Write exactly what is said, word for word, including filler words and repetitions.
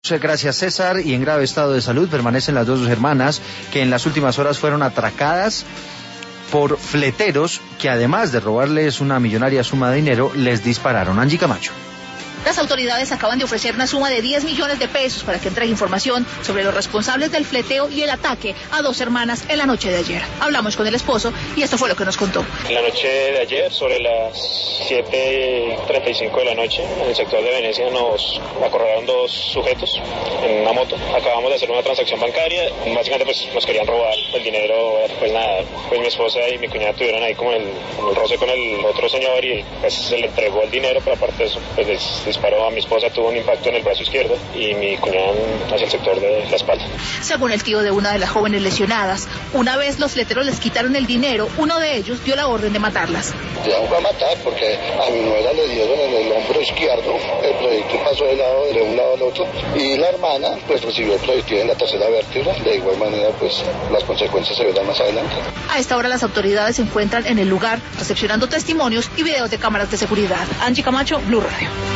Gracias, César. Y en grave estado de salud permanecen las dos hermanas que en las últimas horas fueron atracadas por fleteros que, además de robarles una millonaria suma de dinero, les dispararon. Angie Camacho. Las autoridades acaban de ofrecer una suma de diez millones de pesos para que entregue información sobre los responsables del fleteo y el ataque a dos hermanas en la noche de ayer. Hablamos con el esposo y esto fue lo que nos contó. En la noche de ayer, sobre las siete y treinta y cinco de la noche, en el sector de Venecia nos acorralaron dos sujetos en una moto. Acabamos de hacer una transacción bancaria. Básicamente pues nos querían robar el dinero. Pues nada, pues mi esposa y mi cuñada tuvieron ahí como el, como el roce con el otro señor y pues se le entregó el dinero, pero aparte de eso, pues les disparó a mi esposa, tuvo un impacto en el brazo izquierdo y mi cuñada hacia el sector de la espalda. Según el tío de una de las jóvenes lesionadas, una vez los fleteros les quitaron el dinero, uno de ellos dio la orden de matarlas. Ya voy a matar porque a mi nuera le dieron en el hombro izquierdo, el proyectil pasó de lado de un lado al otro y la hermana pues recibió el proyectil en la tercera vértebra. De igual manera pues las consecuencias se verán más adelante. A esta hora las autoridades se encuentran en el lugar recepcionando testimonios y videos de cámaras de seguridad. Angie Camacho, Blue Radio.